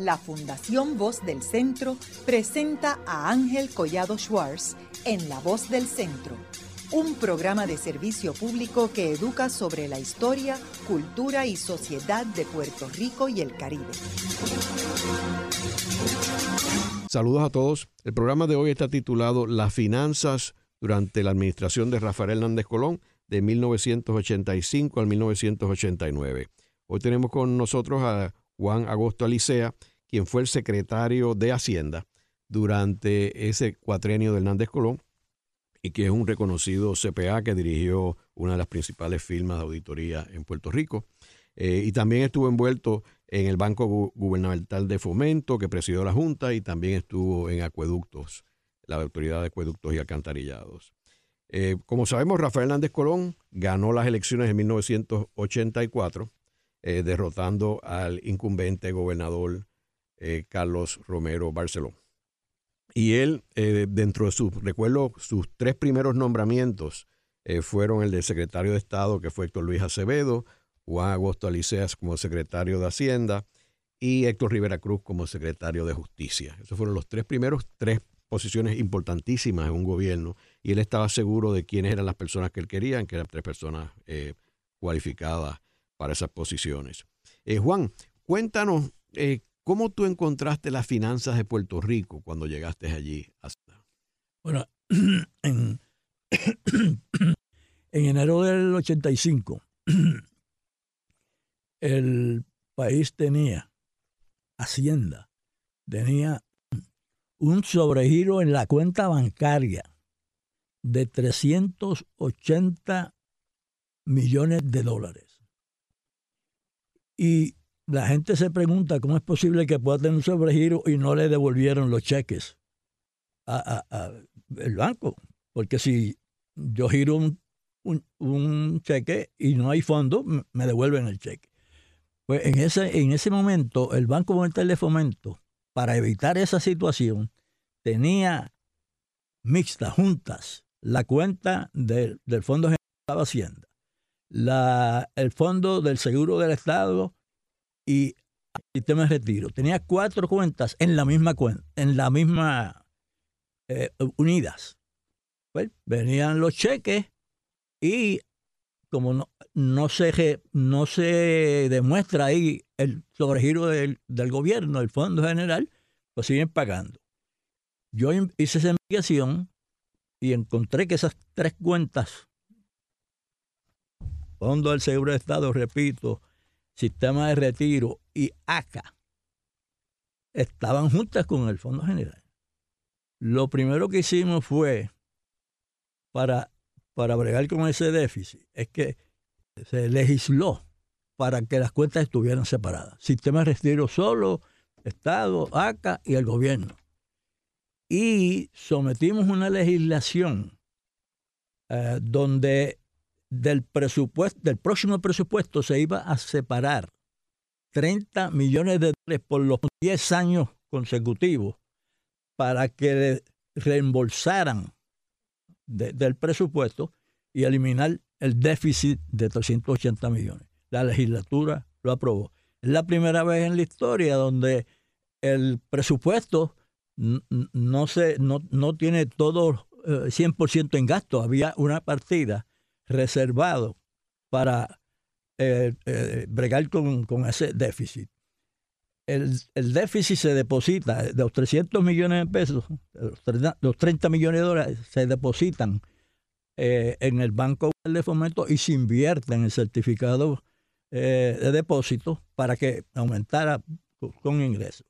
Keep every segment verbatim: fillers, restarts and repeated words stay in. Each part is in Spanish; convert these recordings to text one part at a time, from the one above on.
la Fundación Voz del Centro presenta a Ángel Collado Schwartz en La Voz del Centro, un programa de servicio público que educa sobre la historia, cultura y sociedad de Puerto Rico y el Caribe. Saludos a todos. El programa de hoy está titulado Las finanzas durante la administración de Rafael Hernández Colón de mil novecientos ochenta y cinco al mil novecientos ochenta y nueve. Hoy tenemos con nosotros a Juan Agosto Alicea, quien fue el secretario de Hacienda durante ese cuatrienio de Hernández Colón y que es un reconocido C P A que dirigió una de las principales firmas de auditoría en Puerto Rico. Eh, y también estuvo envuelto en el Banco Gu- Gubernamental de Fomento, que presidió la Junta, y también estuvo en Acueductos, la Autoridad de Acueductos y Alcantarillados. Eh, como sabemos, Rafael Hernández Colón ganó las elecciones en mil novecientos ochenta y cuatro, eh, derrotando al incumbente gobernador eh, Carlos Romero Barceló. Y él, eh, dentro de sus, recuerdo, sus tres primeros nombramientos eh, fueron el del secretario de Estado, que fue Héctor Luis Acevedo, Juan Agosto Aliceas como secretario de Hacienda y Héctor Rivera Cruz como secretario de Justicia. Esos fueron los tres primeros, tres posiciones importantísimas en un gobierno, y él estaba seguro de quiénes eran las personas que él quería, que eran tres personas eh, cualificadas para esas posiciones. Eh, Juan, cuéntanos, eh, ¿cómo tú encontraste las finanzas de Puerto Rico cuando llegaste allí? Bueno, en, en enero del ochenta y cinco, el país tenía, Hacienda, tenía un sobregiro en la cuenta bancaria de trescientos ochenta millones de dólares. Y la gente se pregunta cómo es posible que pueda tener un sobregiro y no le devolvieron los cheques al banco. Porque si yo giro un, un, un cheque y no hay fondo, me devuelven el cheque. Pues en ese, en ese momento, el Banco Monetario de Fomento, para evitar esa situación, tenía mixtas, juntas, la cuenta de, del Fondo General de Hacienda, la, el Fondo del Seguro del Estado y el Sistema de Retiro. Tenía cuatro cuentas en la misma cuenta, en la misma eh, unidas. Pues venían los cheques y como no, no, se, no se demuestra ahí el sobregiro del, del gobierno, del Fondo General, pues siguen pagando. Yo hice esa investigación y encontré que esas tres cuentas, Fondo del Seguro de Estado, repito, Sistema de Retiro y A C A, estaban juntas con el Fondo General. Lo primero que hicimos fue, para, para bregar con ese déficit, es que se legisló para que las cuentas estuvieran separadas. Sistema de Retiro solo, Estado, A C A y el gobierno. Y sometimos una legislación eh, donde del presupuesto, del próximo presupuesto se iba a separar treinta millones de dólares por los diez años consecutivos para que le reembolsaran de, del presupuesto y eliminar el déficit de trescientos ochenta millones. La legislatura lo aprobó. Es la primera vez en la historia donde el presupuesto no, se, no, no tiene todo eh, cien por ciento en gasto. Había una partida reservado para eh, eh, bregar con, con ese déficit. El, el déficit se deposita, de los trescientos millones de pesos, los treinta millones de dólares se depositan eh, en el Banco de Fomento y se invierte en el certificado eh, de depósito para que aumentara con ingresos.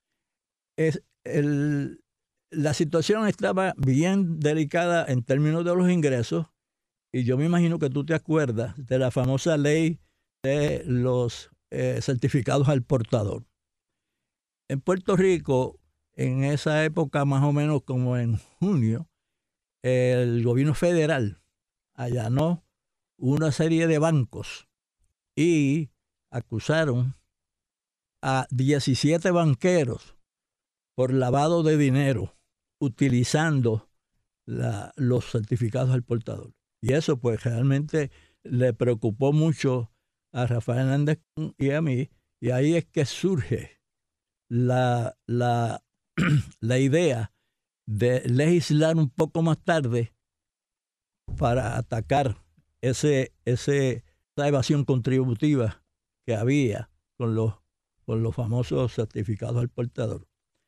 Es el, la situación estaba bien delicada en términos de los ingresos, y yo me imagino que tú te acuerdas de la famosa ley de los eh, certificados al portador. En Puerto Rico, en esa época, más o menos como en junio, el gobierno federal allanó una serie de bancos y acusaron a diecisiete banqueros por lavado de dinero utilizando la, los certificados al portador. Y eso pues realmente le preocupó mucho a Rafael Hernández y a mí, y ahí es que surge la, la, la idea de legislar un poco más tarde para atacar ese, ese, esa evasión contributiva que había con los, con los famosos certificados al portador.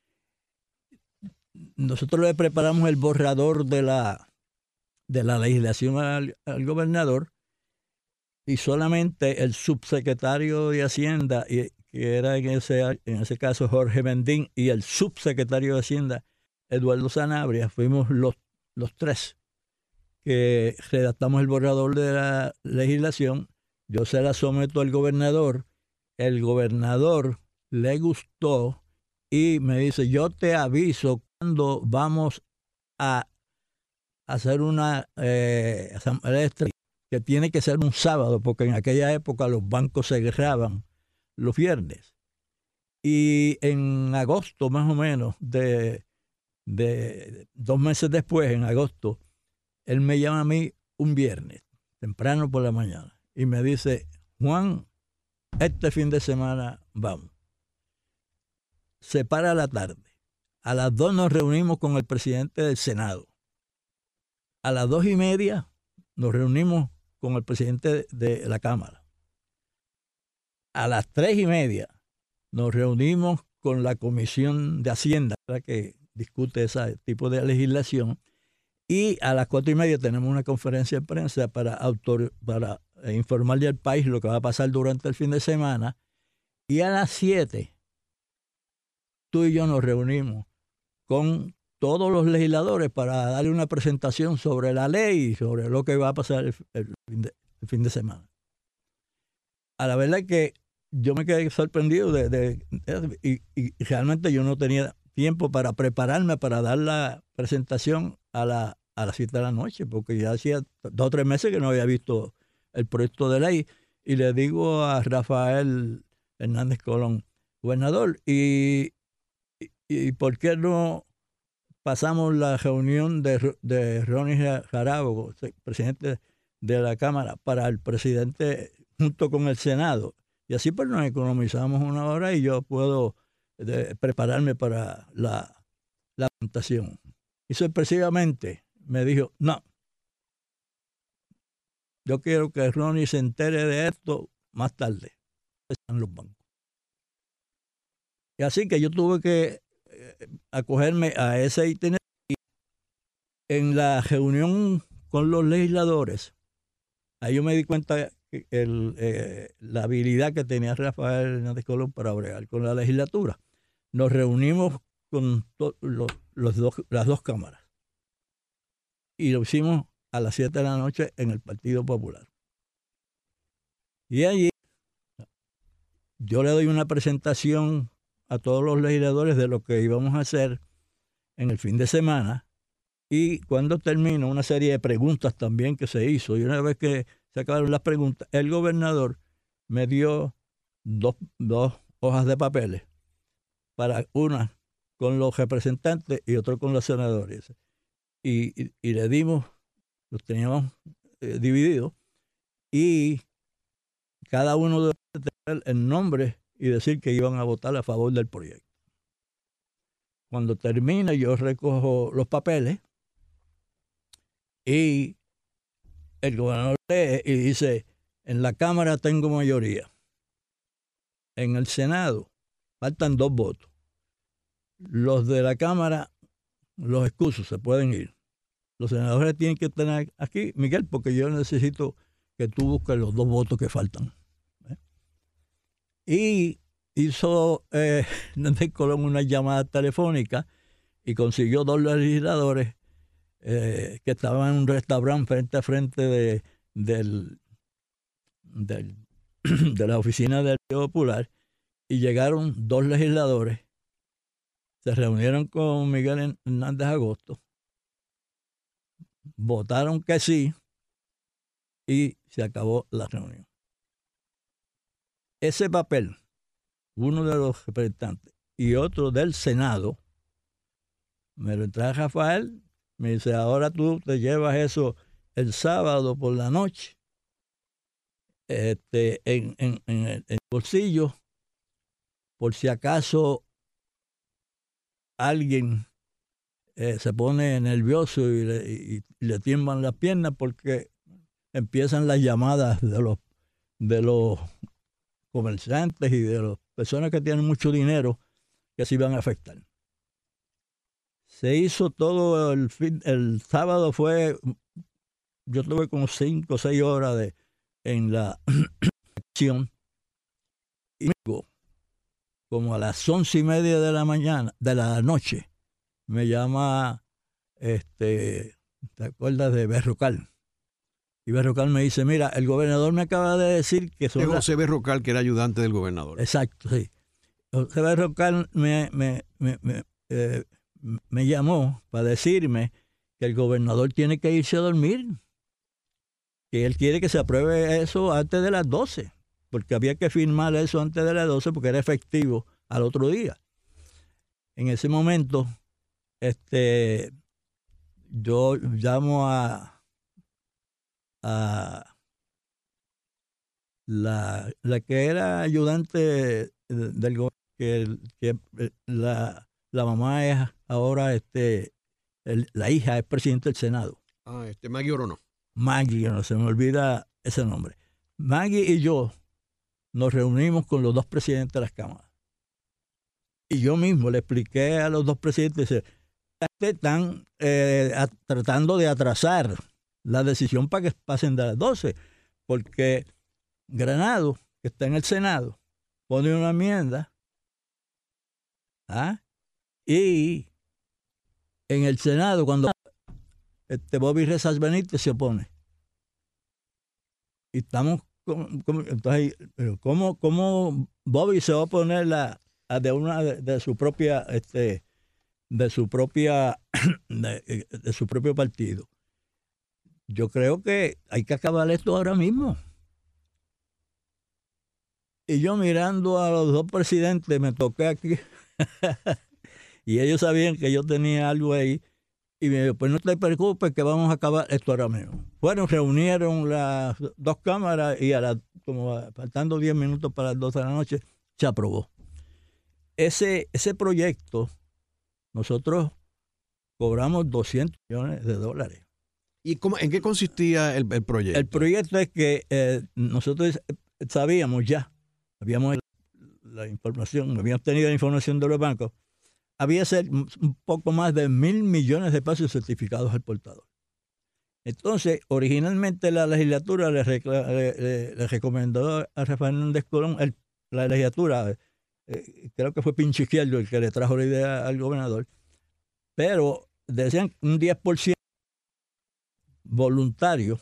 Nosotros le preparamos el borrador de la, de la legislación al, al gobernador, y solamente el subsecretario de Hacienda, y, que era en ese, en ese caso Jorge Mendín, y el subsecretario de Hacienda, Eduardo Sanabria, fuimos los, los tres que redactamos el borrador de la legislación. Yo se la someto al gobernador, el gobernador le gustó y me dice, yo te aviso cuando vamos a hacer una eh, asamblea que tiene que ser un sábado, porque en aquella época los bancos se cerraban los viernes. Y en agosto, más o menos, de, de dos meses después, en agosto, él me llama a mí un viernes, temprano por la mañana, y me dice, Juan, este fin de semana vamos. Se para la tarde. A las dos nos reunimos con el presidente del Senado. A las dos y media nos reunimos con el presidente de la Cámara. A las tres y media nos reunimos con la Comisión de Hacienda, la que discute ese tipo de legislación, y a las cuatro y media tenemos una conferencia de prensa para, autor, para informarle al país lo que va a pasar durante el fin de semana, y a las siete tú y yo nos reunimos con todos los legisladores para darle una presentación sobre la ley y sobre lo que va a pasar el, el, fin, de, el fin de semana. A la verdad es que yo me quedé sorprendido de, de, de, y, y realmente yo no tenía tiempo para prepararme para dar la presentación a, la, a las siete de la noche, porque ya hacía dos o tres meses que no había visto el proyecto de ley. Y le digo a Rafael Hernández Colón, gobernador, ¿y, y, y por qué no pasamos la reunión de, de Ronnie Jarabo, presidente de la Cámara, para el presidente junto con el Senado? Y así pues nos economizamos una hora y yo puedo de, prepararme para la, la presentación. Y sorpresivamente me dijo, no, yo quiero que Ronnie se entere de esto más tarde. Están los bancos. Y así que yo tuve que acogerme a ese itinerario. En la reunión con los legisladores, ahí yo me di cuenta que el, eh, la habilidad que tenía Rafael Hernández Colón para bregar con la legislatura. Nos reunimos con los, los dos, las dos cámaras y lo hicimos a las siete de la noche en el Partido Popular. Y allí yo le doy una presentación a todos los legisladores de lo que íbamos a hacer en el fin de semana, y cuando termino una serie de preguntas también que se hizo, y una vez que se acabaron las preguntas, el gobernador me dio dos, dos hojas de papeles, para una con los representantes y otra con los senadores, y, y, y le dimos, los teníamos eh, divididos, y cada uno debe tener el nombre y decir que iban a votar a favor del proyecto. Cuando termina, yo recojo los papeles y el gobernador lee y dice, en la Cámara tengo mayoría. En el Senado faltan dos votos. Los de la Cámara, los excusos, se pueden ir. Los senadores tienen que estar aquí, Miguel, porque yo necesito que tú busques los dos votos que faltan. Y hizo eh, Hernández Colón una llamada telefónica y consiguió dos legisladores eh, que estaban en un restaurante frente a frente de, del, del, de la oficina del Partido Popular, y llegaron dos legisladores, se reunieron con Miguel Hernández Agosto, votaron que sí y se acabó la reunión. Ese papel, uno de los representantes y otro del Senado, me lo trae Rafael, me dice, ahora tú te llevas eso el sábado por la noche este, en, en, en, el, en el bolsillo, por si acaso alguien eh, se pone nervioso y le, y, y le tiemblan las piernas porque empiezan las llamadas de los, de los comerciantes y de las personas que tienen mucho dinero que se iban a afectar. Se hizo todo el fin, el sábado fue, yo tuve como cinco o seis horas de, en la acción y como a las once y media de la mañana, de la noche, me llama, este, ¿te acuerdas de Berrocal? Y Berrocal me dice, mira, el gobernador me acaba de decir que son... De José la... Berrocal, que era ayudante del gobernador. Exacto, sí. José Berrocal me, me, me, me, eh, me llamó para decirme que el gobernador tiene que irse a dormir, que él quiere que se apruebe eso antes de las doce, porque había que firmar eso antes de las doce porque era efectivo al otro día. En ese momento, este, yo llamo a, a la, la que era ayudante del gobierno, que, que la, la mamá es ahora, este, el, la hija es presidente del Senado. Ah, este Maggie Orono. Maggie, no se me olvida ese nombre. Maggie y yo nos reunimos con los dos presidentes de las cámaras. Y yo mismo le expliqué a los dos presidentes, están eh, a, tratando de atrasar la decisión para que pasen de las doce, porque Granado, que está en el Senado, pone una enmienda, ¿ah? Y en el Senado, cuando este Bobby Rezas Benítez se opone, y estamos, con, con, entonces, ¿cómo, ¿cómo Bobby se va a oponer a, a de una de, de su propia, este, de su propia, de, de su propio partido? Yo creo que hay que acabar esto ahora mismo. Y yo mirando a los dos presidentes, me toqué aquí, y ellos sabían que yo tenía algo ahí, y me dijo, pues no te preocupes que vamos a acabar esto ahora mismo. Bueno, reunieron las dos cámaras y a la, como faltando diez minutos para las doce de la noche, se aprobó. Ese, ese proyecto, nosotros cobramos doscientos millones de dólares. ¿Y cómo, en qué consistía el, el proyecto? El proyecto es que eh, nosotros sabíamos ya, habíamos la información, habíamos tenido la información de los bancos, había ser un poco más de mil millones de pesos certificados al portador. Entonces, originalmente la legislatura le, le, le, le recomendó a Rafael Hernández Colón, el, la legislatura, eh, creo que fue Pincho Izquierdo el que le trajo la idea al gobernador, pero decían un diez por ciento voluntario,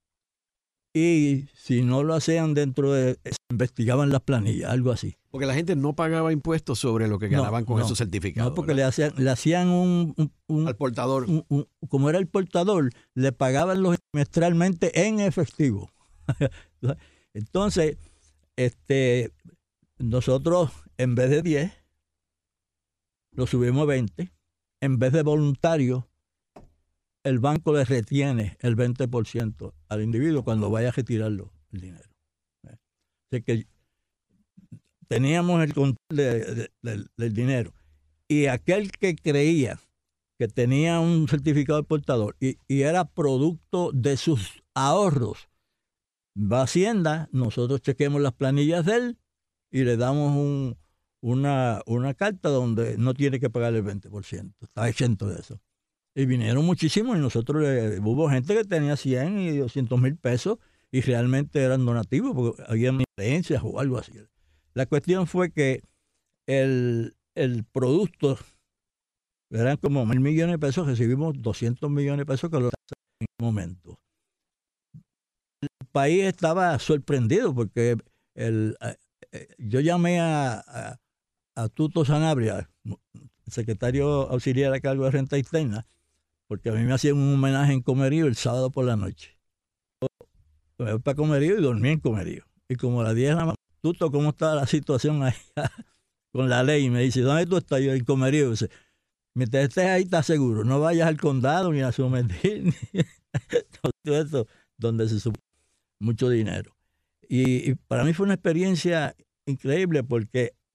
y si no lo hacían dentro de, se investigaban las planillas, algo así. Porque la gente no pagaba impuestos sobre lo que ganaban no, con no, esos certificados. No, porque le hacían, le hacían un, un, un... al portador. Un, un, como era el portador, le pagaban los trimestralmente en efectivo. Entonces, este, nosotros en vez de diez, lo subimos a veinte. En vez de voluntario, el banco le retiene el veinte por ciento al individuo cuando vaya a retirarlo el dinero. Así que teníamos el control de, de, de, del dinero. Y aquel que creía que tenía un certificado de portador y, y era producto de sus ahorros, va a Hacienda, nosotros chequeamos las planillas de él y le damos un, una, una carta donde no tiene que pagar el veinte por ciento. Está exento de eso. Y vinieron muchísimos y nosotros le, hubo gente que tenía cien y doscientos mil pesos y realmente eran donativos porque había diferencias o algo así. La cuestión fue que el, el producto eran como mil millones de pesos, recibimos doscientos millones de pesos que lo en el momento. El país estaba sorprendido porque el, eh, yo llamé a, a, a Tuto Sanabria, secretario auxiliar a cargo de renta externa, porque a mí me hacían un homenaje en Comerío el sábado por la noche. Yo me voy para Comerío y dormí en Comerío. Y como a las diez de la mañana, Tuto, ¿cómo está la situación ahí con la ley? Y me dice, ¿dónde tú estás? Yo en Comerío. Y dice, mientras estés ahí, estás seguro. No vayas al condado ni a Sometir, todo eso, donde se supone mucho dinero. Y, y para mí fue una experiencia increíble porque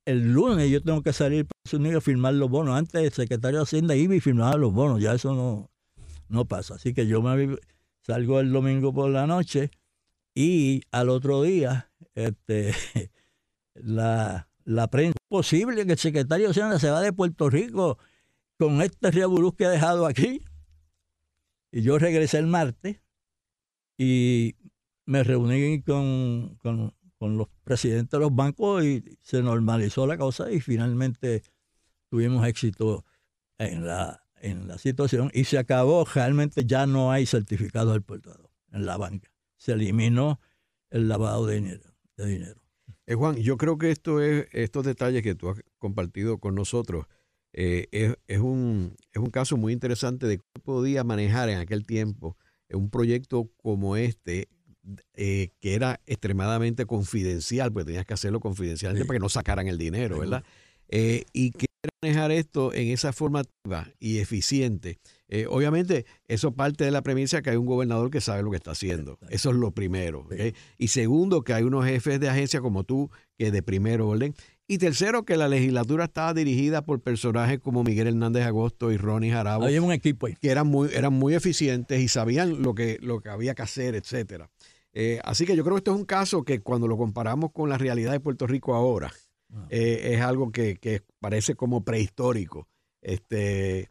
el lunes yo tengo que salir para Estados Unidos a firmar los bonos. Antes el secretario de Hacienda iba y firmaba los bonos, ya eso no, no pasa. Así que yo me salgo el domingo por la noche y al otro día este, la, la prensa, es posible que el secretario de Hacienda se va de Puerto Rico con este revolú que ha dejado aquí. Y yo regresé el martes y me reuní con, con, con los presidentes de los bancos y se normalizó la cosa y finalmente tuvimos éxito en la, en la situación y se acabó. Realmente ya no hay certificados del portador en la banca. Se eliminó el lavado de dinero. De dinero. Eh, Juan, yo creo que esto es, estos detalles que tú has compartido con nosotros eh, es, es, un, es un caso muy interesante de cómo podía manejar en aquel tiempo un proyecto como este, eh, que era extremadamente confidencial, pues tenías que hacerlo confidencialmente sí. para que no sacaran el dinero, ¿verdad? Eh, y que manejar esto en esa forma activa y eficiente. Eh, obviamente, eso parte de la premisa que hay un gobernador que sabe lo que está haciendo. Eso es lo primero. ¿Okay? Y segundo, que hay unos jefes de agencia como tú, que de primer orden. Y tercero, que la legislatura estaba dirigida por personajes como Miguel Hernández Agosto y Ronnie Jarabo. Había un equipo ahí. Que eran muy, eran muy eficientes y sabían lo que, lo que había que hacer, etcétera. Eh, así que yo creo que esto es un caso que cuando lo comparamos con la realidad de Puerto Rico ahora, ah. eh, es algo que, que parece como prehistórico. Este,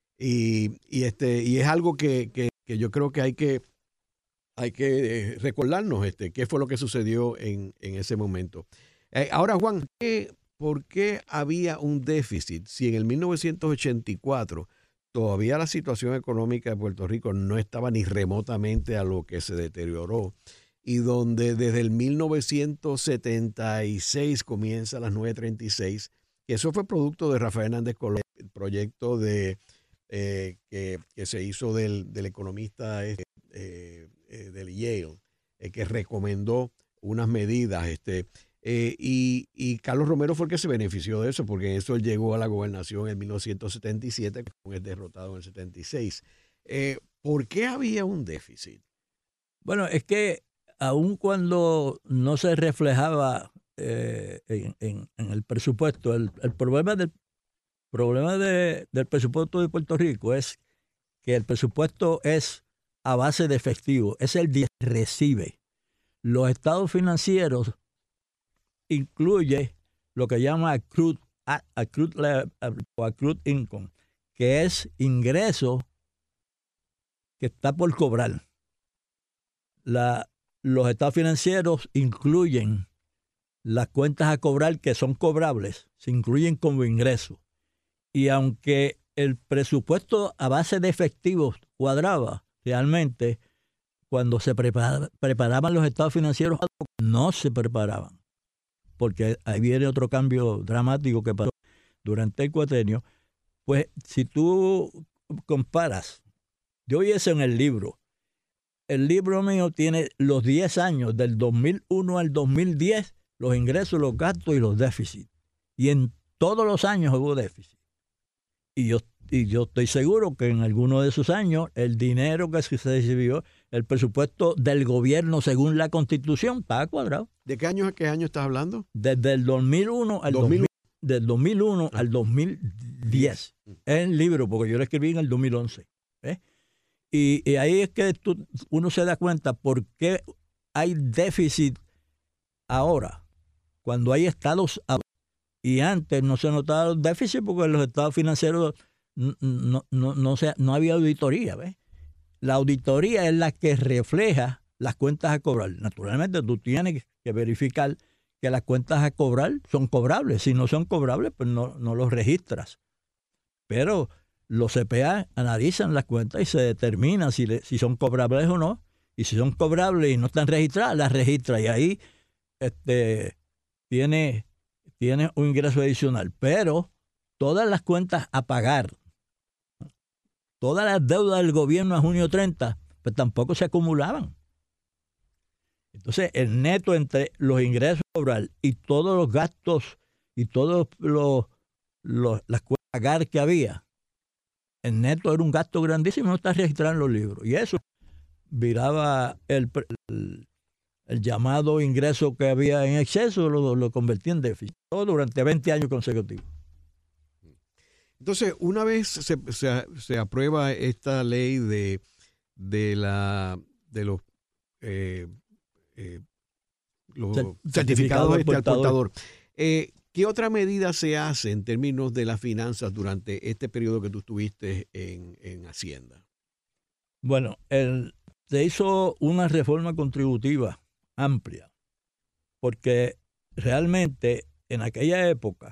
y, y, este, y es algo que, que, que yo creo que hay que, hay que recordarnos este, qué fue lo que sucedió en, en ese momento. Eh, ahora, Juan, ¿qué, ¿por qué había un déficit si en el mil novecientos ochenta y cuatro todavía la situación económica de Puerto Rico no estaba ni remotamente a lo que se deterioró y donde desde el mil novecientos setenta y seis comienza las nueve treinta y seis, que eso fue producto de Rafael Hernández Colón, el proyecto de, eh, que, que se hizo del, del economista eh, eh, del Yale, eh, que recomendó unas medidas, este Eh, y, y Carlos Romero fue el que se benefició de eso, porque eso él llegó a la gobernación en mil novecientos setenta y siete, con el derrotado en el setenta y seis. Eh, ¿Por qué había un déficit? Bueno, es que aun cuando no se reflejaba eh, en, en, en el presupuesto, el, el problema, del, problema de, del presupuesto de Puerto Rico es que el presupuesto es a base de efectivo, es el que recibe. Los estados financieros incluye lo que llama accrued, accrued, o accrued income, que es ingreso que está por cobrar. La, los estados financieros incluyen las cuentas a cobrar que son cobrables, se incluyen como ingreso. Y aunque el presupuesto a base de efectivos cuadraba, realmente cuando se prepara, preparaban los estados financieros no se preparaban. Porque ahí viene otro cambio dramático que pasó durante el cuatrenio, pues si tú comparas, yo vi eso en el libro, el libro mío tiene los diez años, del dos mil uno al dos mil diez, los ingresos, los gastos y los déficits. Y en todos los años hubo déficit. Y yo, y yo estoy seguro que en alguno de esos años el dinero que se recibió, el presupuesto del gobierno según la Constitución, estaba cuadrado. ¿De qué año a qué año estás hablando? Desde el dos mil uno al dos mil, del dos mil uno al dos mil diez. Es el libro, porque yo lo escribí en el dos mil once. ¿eh? Y, y ahí es que tú, uno se da cuenta por qué hay déficit ahora, cuando hay estados. Y antes no se notaba los déficits porque en los estados financieros no, no, no, no, se, no había auditoría. ¿ves? La auditoría es la que refleja las cuentas a cobrar. Naturalmente tú tienes que verificar que las cuentas a cobrar son cobrables. Si no son cobrables, pues no, no los registras. Pero los C P A analizan las cuentas y se determina si, le, si son cobrables o no. Y si son cobrables y no están registradas, las registra. Y ahí este, tiene, tiene un ingreso adicional. Pero todas las cuentas a pagar, todas las deudas del gobierno a junio treinta, pues tampoco se acumulaban. Entonces, el neto entre los ingresos a cobrar y todos los gastos y todas las cuentas a pagar que había, el neto era un gasto grandísimo, no está registrado en los libros. Y eso viraba el, el, el llamado ingreso que había en exceso lo, lo convertí en déficit, todo durante veinte años consecutivos. Entonces, una vez se, se, se aprueba esta ley de, de, la, de los, eh, eh, los certificados, certificados este, al portador, eh, ¿qué otra medida se hace en términos de las finanzas durante este periodo que tú estuviste en, en Hacienda? Bueno, el, se hizo una reforma contributiva amplia, porque realmente en aquella época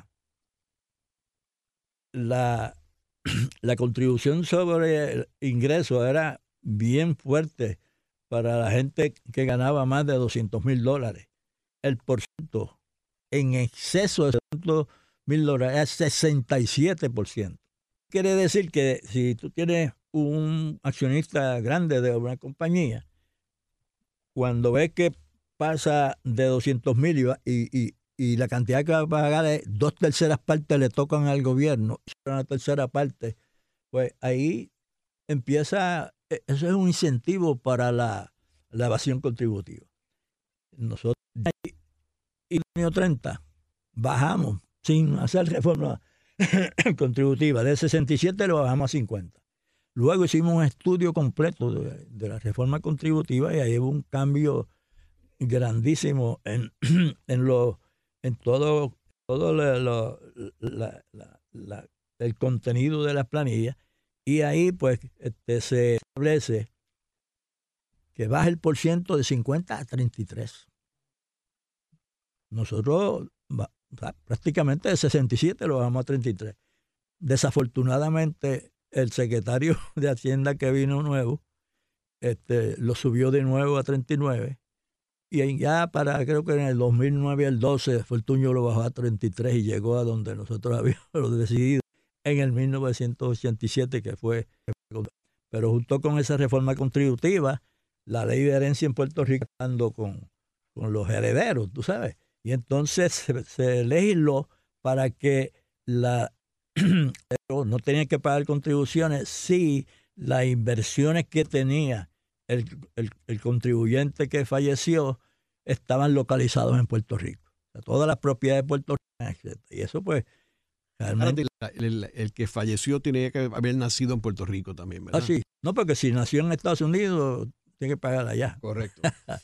la, la contribución sobre el ingreso era bien fuerte para la gente que ganaba más de doscientos mil dólares. El porcentaje en exceso de doscientos mil dólares es sesenta y siete por ciento. Quiere decir que si tú tienes un accionista grande de una compañía, cuando ves que pasa de doscientos mil y, y, y la cantidad que va a pagar es dos terceras partes le tocan al gobierno, y una tercera parte, pues ahí empieza, eso es un incentivo para la, la evasión contributiva. Nosotros en el año treinta bajamos sin hacer reforma contributiva, de sesenta y siete lo bajamos a cincuenta. Luego hicimos un estudio completo de, de la reforma contributiva y ahí hubo un cambio grandísimo en, en, lo, en todo, todo lo, lo, la, la, la, el contenido de las planillas. Y ahí pues este, se establece que baja el porciento de cincuenta a treinta y tres. Nosotros prácticamente de sesenta y siete lo bajamos a treinta y tres. Desafortunadamente el secretario de Hacienda que vino nuevo este, lo subió de nuevo a treinta y nueve. Y ya para, creo que en el dos mil nueve al doce, Fortuño lo bajó a treinta y tres y llegó a donde nosotros habíamos decidido en el mil novecientos ochenta y siete, que fue. Pero junto con esa reforma contributiva, la ley de herencia en Puerto Rico ando con, con los herederos, tú sabes. Y entonces se, se legisló para que la no tenían que pagar contribuciones si las inversiones que tenía el, el, el contribuyente que falleció estaban localizados en Puerto Rico. O sea, todas las propiedades de Puerto Rico, etcétera. Y eso pues realmente... El, el, el que falleció tenía que haber nacido en Puerto Rico también, ¿verdad? Ah, sí. No, porque si nació en Estados Unidos, tiene que pagar allá. Correcto.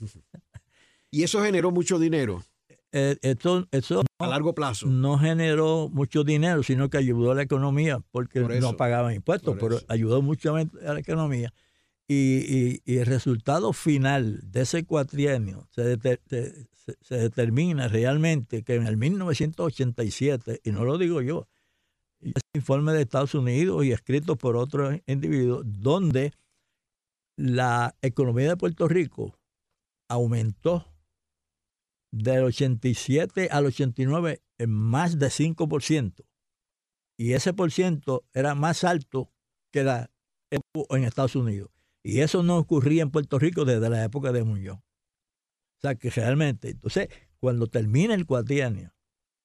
¿Y eso generó mucho dinero? Eh, esto, eso a largo plazo no generó mucho dinero, sino que ayudó a la economía, porque Por no pagaban impuestos, pero eso. ayudó mucho a la economía. Y, y, y el resultado final de ese cuatrienio se, de, se, se determina realmente que en el mil novecientos ochenta y siete, y no lo digo yo, es un informe de Estados Unidos y escrito por otros individuos, donde la economía de Puerto Rico aumentó del ochenta y siete al ochenta y nueve en más de cinco por ciento. Y ese por ciento era más alto que la en Estados Unidos. Y eso no ocurría en Puerto Rico desde la época de Muñoz. O sea que realmente, entonces, cuando termina el cuatrienio,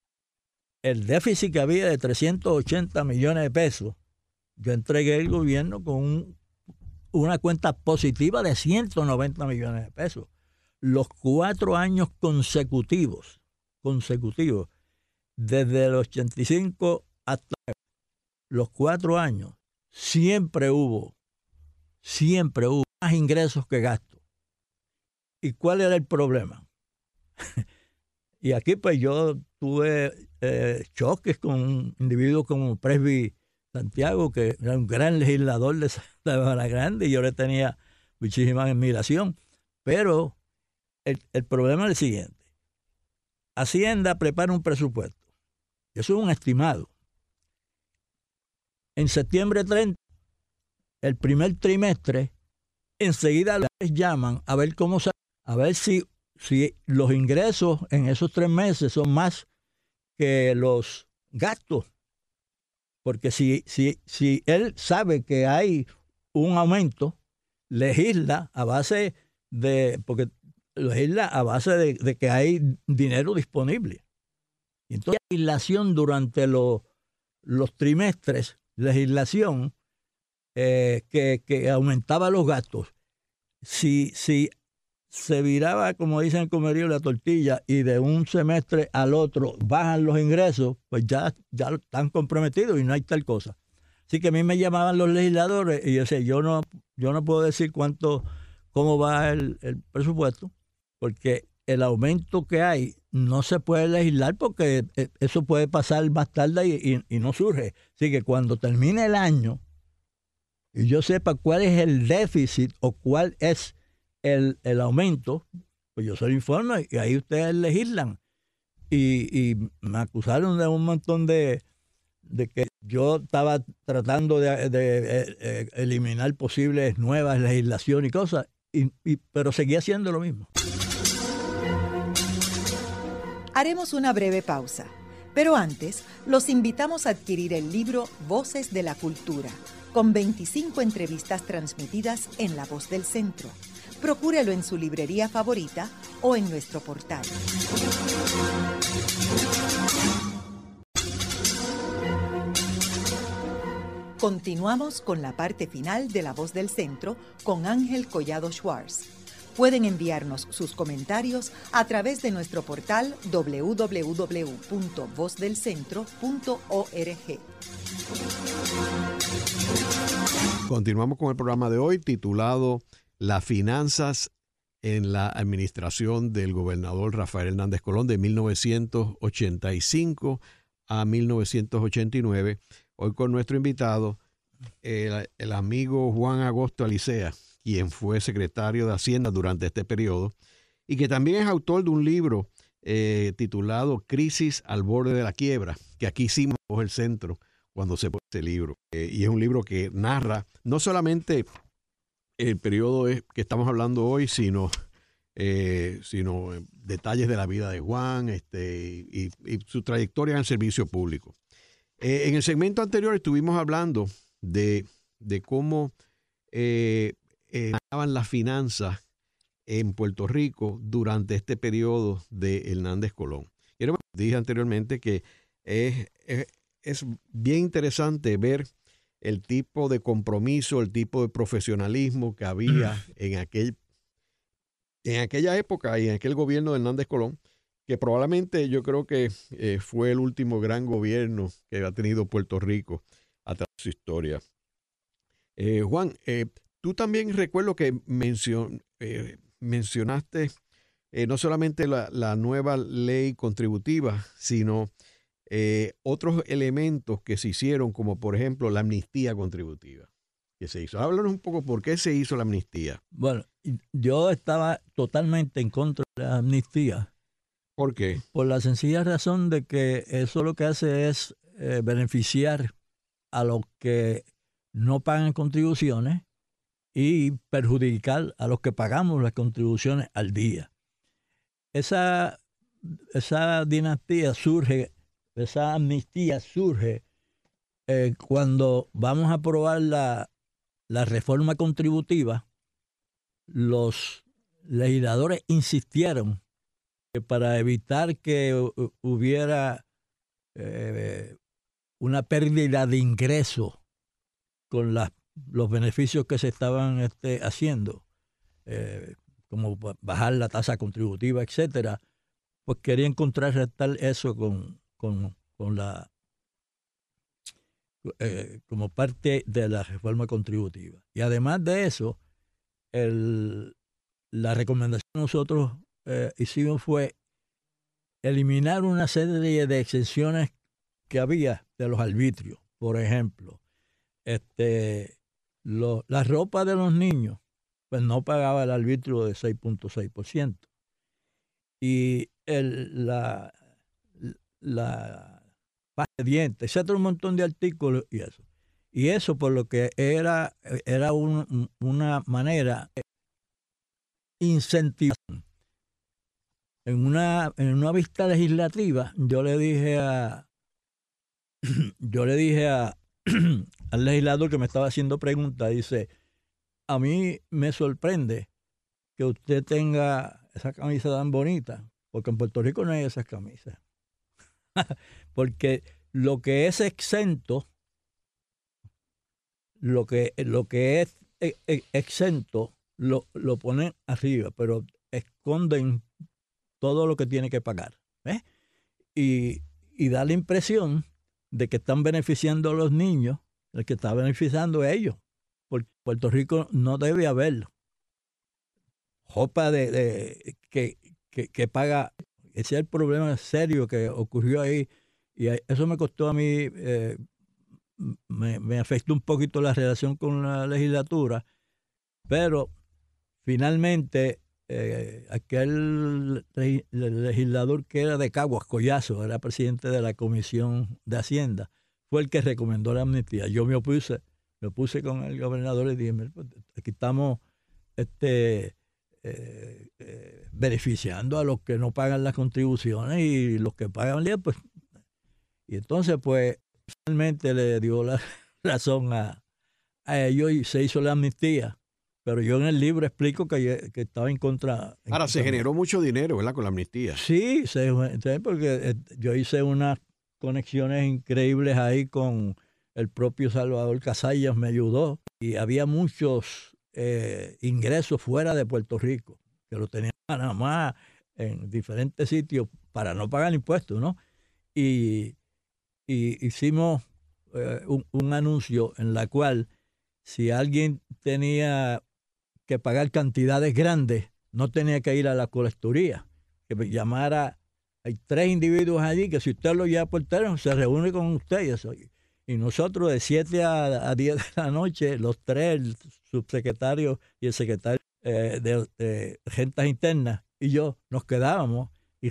el déficit que había de trescientos ochenta millones de pesos, yo entregué al gobierno con un, una cuenta positiva de ciento noventa millones de pesos. Los cuatro años consecutivos, consecutivos, desde el ochenta y cinco hasta los cuatro años, siempre hubo, siempre hubo más ingresos que gastos. ¿Y cuál era el problema? Y aquí pues yo tuve eh, choques con un individuo como Presby Santiago, que era un gran legislador de Sabana Grande, y yo le tenía muchísima admiración, pero El, el problema es el siguiente. Hacienda prepara un presupuesto. Eso es un estimado. En septiembre treinta, el primer trimestre, enseguida les llaman a ver cómo se, a ver si, si los ingresos en esos tres meses son más que los gastos. Porque si, si, si él sabe que hay un aumento, legisla a base de... porque legisla a base de, de que hay dinero disponible. Y entonces, legislación durante lo, los trimestres, legislación eh, que, que aumentaba los gastos. Si, si se viraba, como dicen en comerío, la tortilla y de un semestre al otro bajan los ingresos, pues ya, ya están comprometidos y no hay tal cosa. Así que a mí me llamaban los legisladores y yo decía, yo no, yo no puedo decir cuánto, cómo va el, el presupuesto, porque el aumento que hay no se puede legislar porque eso puede pasar más tarde y, y, y no surge. Así que cuando termine el año y yo sepa cuál es el déficit o cuál es el, el aumento, pues yo se lo informo y ahí ustedes legislan. Y, y me acusaron de un montón de, de que yo estaba tratando de, de, de, de eliminar posibles nuevas legislaciones y cosas, y, y, pero seguía haciendo lo mismo. Haremos una breve pausa, pero antes los invitamos a adquirir el libro Voces de la Cultura, con veinticinco entrevistas transmitidas en La Voz del Centro. Procúrelo en su librería favorita o en nuestro portal. Continuamos con la parte final de La Voz del Centro con Ángel Collado Schwartz. Pueden enviarnos sus comentarios a través de nuestro portal doble u doble u doble u punto voz del centro punto org. Continuamos con el programa de hoy titulado Las finanzas en la administración del gobernador Rafael Hernández Colón de mil novecientos ochenta y cinco a mil novecientos ochenta y nueve. Hoy con nuestro invitado, el, el amigo Juan Agosto Alicea, quien fue secretario de Hacienda durante este periodo y que también es autor de un libro eh, titulado Crisis al borde de la quiebra, que aquí hicimos el centro cuando se puso ese libro. Eh, y es un libro que narra no solamente el periodo que estamos hablando hoy, sino, eh, sino detalles de la vida de Juan este, y, y su trayectoria en el servicio público. Eh, en el segmento anterior estuvimos hablando de, de cómo eh, eh, manejaban las finanzas en Puerto Rico durante este periodo de Hernández Colón. Y como dije anteriormente que es, es, es bien interesante ver el tipo de compromiso, el tipo de profesionalismo que había en, aquel, en aquella época y en aquel gobierno de Hernández Colón, que probablemente yo creo que eh, fue el último gran gobierno que ha tenido Puerto Rico a través de su historia. Eh, Juan, eh, tú también recuerdo que mencion, eh, mencionaste eh, no solamente la, la nueva ley contributiva, sino eh, otros elementos que se hicieron, como por ejemplo la amnistía contributiva que se hizo. Háblanos un poco por qué se hizo la amnistía. Bueno, yo estaba totalmente en contra de la amnistía. ¿Por qué? Por la sencilla razón de que eso lo que hace es eh, beneficiar a los que no pagan contribuciones y perjudicar a los que pagamos las contribuciones al día. Esa, esa dinastía surge, esa amnistía surge eh, cuando vamos a aprobar la, la reforma contributiva. Los legisladores insistieron que para evitar que hubiera eh, una pérdida de ingresos con las, los beneficios que se estaban este, haciendo, eh, como bajar la tasa contributiva, etcétera, pues querían contrarrestar eso con, con, con la eh, como parte de la reforma contributiva. Y además de eso, el, la recomendación que nosotros eh, hicimos fue eliminar una serie de exenciones que había de los arbitrios. Por ejemplo, este, lo, la ropa de los niños, pues no pagaba el arbitrio de seis punto seis por ciento. Y el, la, la pasta de dientes, etcétera, un montón de artículos y eso. Y eso por lo que era, era un, una manera de incentivar. En una, en una vista legislativa, yo le dije a yo le dije a, al legislador que me estaba haciendo preguntas, dice, a mí me sorprende que usted tenga esa camisa tan bonita, porque en Puerto Rico no hay esas camisas. Porque lo que es exento, lo que, lo que es exento, lo, lo ponen arriba, pero esconden todo lo que tiene que pagar. ¿eh? Y, y da la impresión de que están beneficiando a los niños, el que está beneficiando a ellos. Porque Puerto Rico no debe haberlo. Jopa de, de que, que, que paga. Ese es el problema serio que ocurrió ahí. Y eso me costó a mí, eh, me, me afectó un poquito la relación con la legislatura, pero finalmente eh, aquel re, el legislador que era de Caguas, Collazo, era presidente de la Comisión de Hacienda, fue el que recomendó la amnistía. Yo me opuse, me opuse con el gobernador y dije, aquí estamos este, eh, eh, beneficiando a los que no pagan las contribuciones y los que pagan bien, pues. Y entonces, pues, finalmente le dio la razón a, a ellos y se hizo la amnistía. Pero yo en el libro explico que, que estaba en contra. En Ahora, contra se generó mucho dinero, ¿verdad?, con la amnistía. Sí, se, porque yo hice unas conexiones increíbles ahí con el propio Salvador Casallas, me ayudó. Y había muchos eh, ingresos fuera de Puerto Rico, que lo tenían nada más en diferentes sitios para no pagar impuestos, ¿no? Y, y hicimos eh, un, un anuncio en la cual si alguien tenía que pagar cantidades grandes, no tenía que ir a la colecturía, que me llamara. Hay tres individuos allí que si usted lo lleva por teléfono, se reúne con usted. Y, eso, y nosotros de siete a diez de la noche, los tres, el subsecretario y el secretario eh, de, de Rentas Internas y yo, nos quedábamos. Y,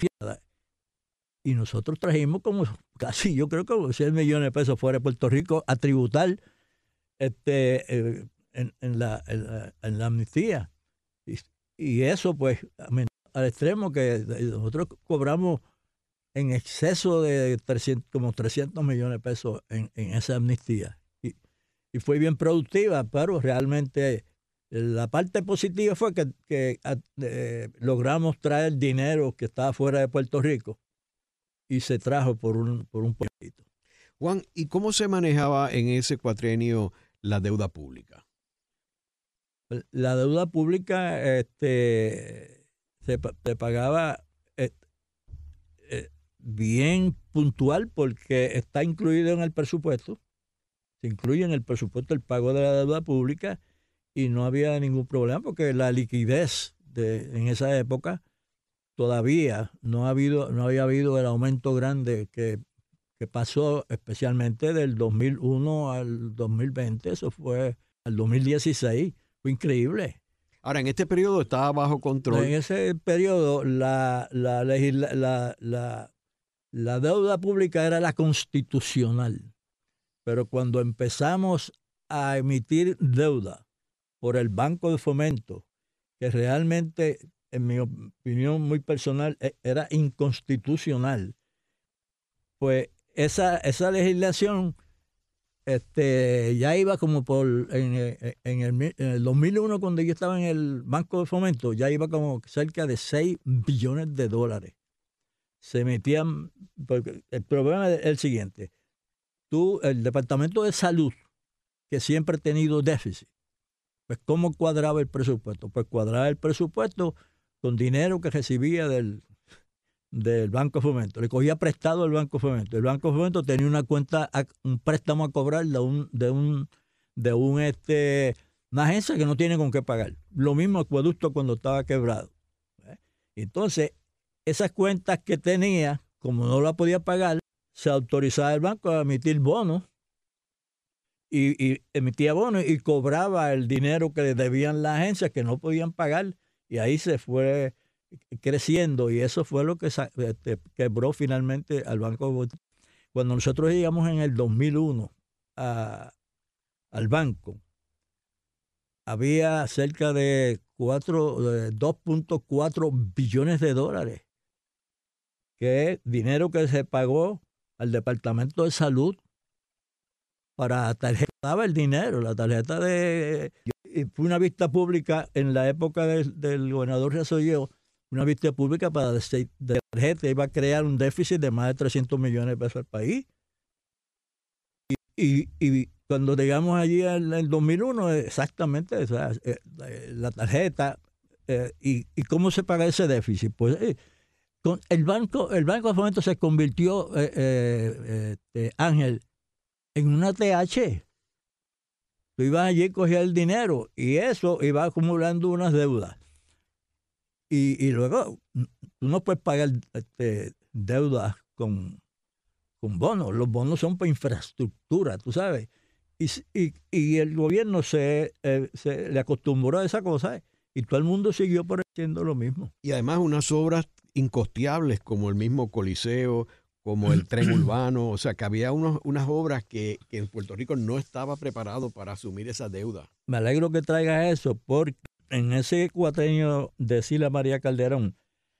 y nosotros trajimos como casi, yo creo que seis millones de pesos fuera de Puerto Rico a tributar este, eh, en, en, la, en, la, en la amnistía. Y, y eso pues al extremo que nosotros cobramos en exceso de trescientos, como trescientos millones de pesos en, en esa amnistía. Y, y fue bien productiva, pero realmente la parte positiva fue que, que eh, logramos traer dinero que estaba fuera de Puerto Rico y se trajo por un, por un poquito. Juan, ¿y cómo se manejaba en ese cuatrienio la deuda pública? La deuda pública este, se, se pagaba eh, eh, bien puntual porque está incluido en el presupuesto. Se incluye en el presupuesto el pago de la deuda pública y no había ningún problema porque la liquidez de, en esa época todavía no ha habido, no había habido el aumento grande que, que pasó especialmente del dos mil uno al dos mil veinte, eso fue al dos mil dieciséis, fue increíble. Ahora, en este periodo estaba bajo control. En ese periodo la, la, legisla, la, la, la deuda pública era la constitucional, pero cuando empezamos a emitir deuda por el Banco de Fomento, que realmente, en mi opinión muy personal, era inconstitucional, pues esa, esa legislación este, ya iba como por, en, en, el, en el dos mil uno, cuando yo estaba en el Banco de Fomento, ya iba como cerca de seis billones de dólares. Se metían, porque el problema es el siguiente, tú, el Departamento de Salud, que siempre ha tenido déficit, pues ¿cómo cuadraba el presupuesto? Pues cuadraba el presupuesto con dinero que recibía del, del Banco de Fomento. Le cogía prestado al Banco de Fomento. El Banco de Fomento tenía una cuenta, un préstamo a cobrar de un, de un, de un este, una agencia que no tiene con qué pagar. Lo mismo Acueducto cuando estaba quebrado. ¿eh? Entonces, esas cuentas que tenía, como no la podía pagar, se autorizaba el banco a emitir bonos. Y, y emitía bonos y cobraba el dinero que le debían las agencias que no podían pagar, y ahí se fue creciendo y eso fue lo que este, quebró finalmente al Banco. Cuando nosotros llegamos en el dos mil uno a, al banco, había cerca de, de dos punto cuatro billones de dólares, que es dinero que se pagó al Departamento de Salud para tarjetaba el dinero, la tarjeta de... Y fue una vista pública en la época del, del gobernador Rosselló, una vista pública para de, de tarjeta, iba a crear un déficit de más de trescientos millones de pesos al país. Y, y, y cuando llegamos allí en el dos mil uno, exactamente, o sea, la tarjeta eh, y, ¿y cómo se paga ese déficit? Pues eh, con el banco el Banco de Fomento se convirtió, eh, eh, eh, Ángel, en una T H. Tú ibas allí y cogías el dinero y eso iba acumulando unas deudas. Y, y luego tú no puedes pagar este, deudas con, con bonos. Los bonos son para infraestructura, tú sabes. Y, y, y el gobierno se, eh, se le acostumbró a esa cosa y todo el mundo siguió por haciendo lo mismo. Y además unas obras incosteables como el mismo Coliseo, como el tren urbano, o sea que había unos, unas obras que, que en Puerto Rico no estaba preparado para asumir esa deuda. Me alegro que traiga eso, porque en ese cuatrenio de Sila María Calderón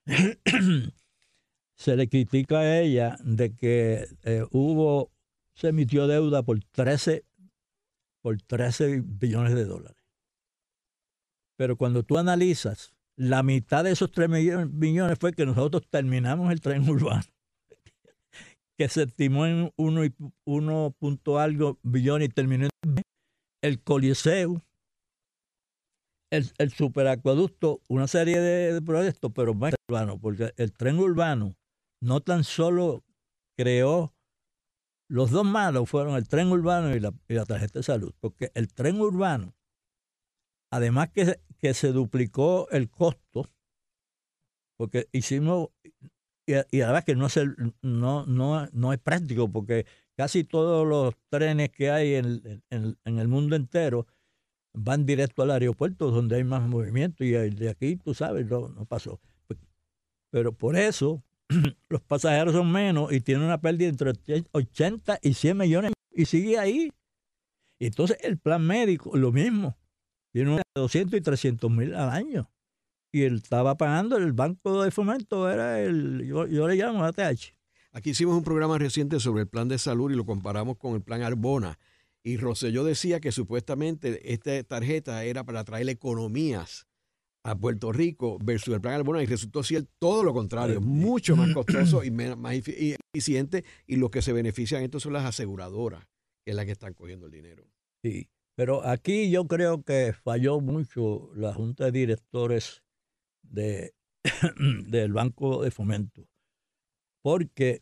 se le critica a ella de que eh, hubo, se emitió deuda por trece, por trece billones de dólares. Pero cuando tú analizas, la mitad de esos tres billones fue que nosotros terminamos el tren urbano, que se estimó en uno, y, uno punto algo billones y terminó en el Coliseo, el, el superacueducto, una serie de, de proyectos, pero más urbano, porque el tren urbano no tan solo creó, los dos malos fueron el tren urbano y la, y la tarjeta de salud, porque el tren urbano, además que, que se duplicó el costo, porque hicimos, y, y además que no es, el, no, no, no es práctico, porque casi todos los trenes que hay en, en, en el mundo entero van directo al aeropuerto, donde hay más movimiento, y de aquí, tú sabes, no, no pasó. Pero por eso los pasajeros son menos y tienen una pérdida entre ochenta y cien millones y sigue ahí. Y entonces el plan médico, lo mismo, tiene unos doscientos y trescientos mil al año. Y él estaba pagando, el Banco de Fomento era el, yo, yo le llamo A T H. Aquí hicimos un programa reciente sobre el plan de salud y lo comparamos con el plan Arbona. Y Rosselló decía que supuestamente esta tarjeta era para traer economías a Puerto Rico versus el plan Arbona, y resultó ser todo lo contrario, mucho más costoso y menos, más eficiente, y los que se benefician estos son las aseguradoras, que es la que están cogiendo el dinero. Sí, pero aquí yo creo que falló mucho la Junta de Directores de, del Banco de Fomento, porque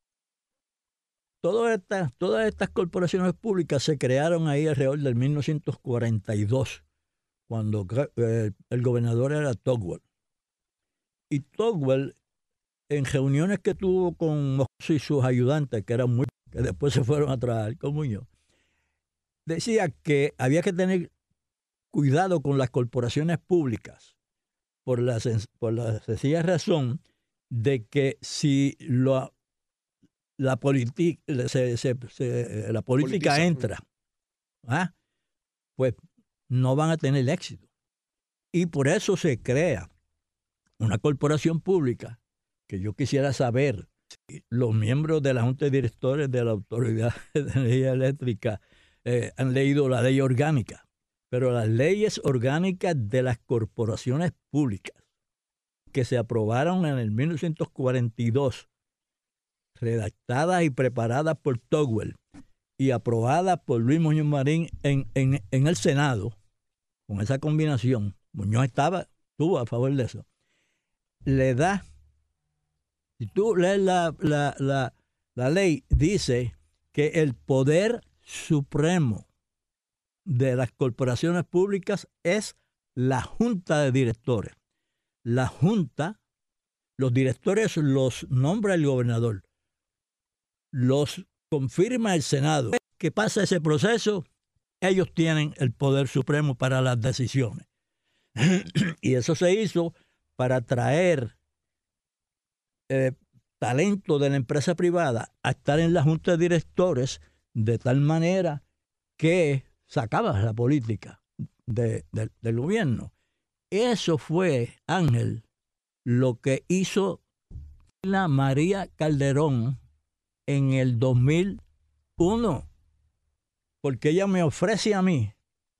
todas estas, todas estas corporaciones públicas se crearon ahí alrededor del mil novecientos cuarenta y dos, cuando eh, el gobernador era Togwell. Y Togwell, en reuniones que tuvo con Mojoso y sus ayudantes, que eran muy, que después se fueron a trabajar con Muñoz, decía que había que tener cuidado con las corporaciones públicas por la, por la sencilla razón de que si lo, la, politi se, se, se, la política Politiza. entra, ¿ah? pues no van a tener éxito. Y por eso se crea una corporación pública, que yo quisiera saber si los miembros de la Junta de Directores de la Autoridad de Energía Eléctrica eh, han leído la ley orgánica, pero las leyes orgánicas de las corporaciones públicas que se aprobaron en el mil novecientos cuarenta y dos, redactadas y preparadas por Togwell y aprobadas por Luis Muñoz Marín en, en, en el Senado, con esa combinación, Muñoz estaba, estuvo a favor de eso, le da, si tú lees la, la, la, la ley, dice que el poder supremo de las corporaciones públicas es la Junta de Directores. La Junta, los directores los nombra el gobernador, los confirma el Senado. ¿Qué pasa ese proceso? Ellos tienen el poder supremo para las decisiones. Y eso se hizo para traer eh, talento de la empresa privada a estar en la Junta de Directores, de tal manera que sacaba la política de, de, del gobierno. Eso fue, Ángel, lo que hizo la María Calderón en el dos mil uno, porque ella me ofrece a mí